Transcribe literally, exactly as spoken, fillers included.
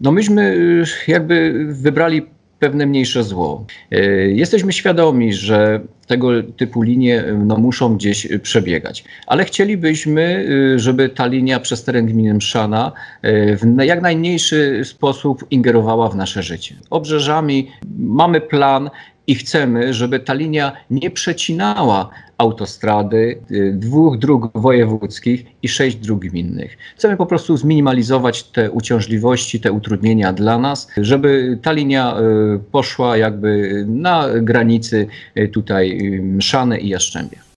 No myśmy y, jakby wybrali pewne mniejsze zło. Y, Jesteśmy świadomi, że tego typu linie y, no, muszą gdzieś y, przebiegać, ale chcielibyśmy, y, żeby ta linia przez teren gminy Mszana y, w na- jak najmniejszy sposób ingerowała w nasze życie. Obrzeżami mamy plan i chcemy, żeby ta linia nie przecinała autostrady, y, dwóch dróg wojewódzkich i sześć dróg gminnych. Chcemy po prostu zminimalizować te uciążliwości, te utrudnienia dla nas, żeby ta linia y, poszła jakby na granicy y, tutaj y, Mszany i Jastrzębia.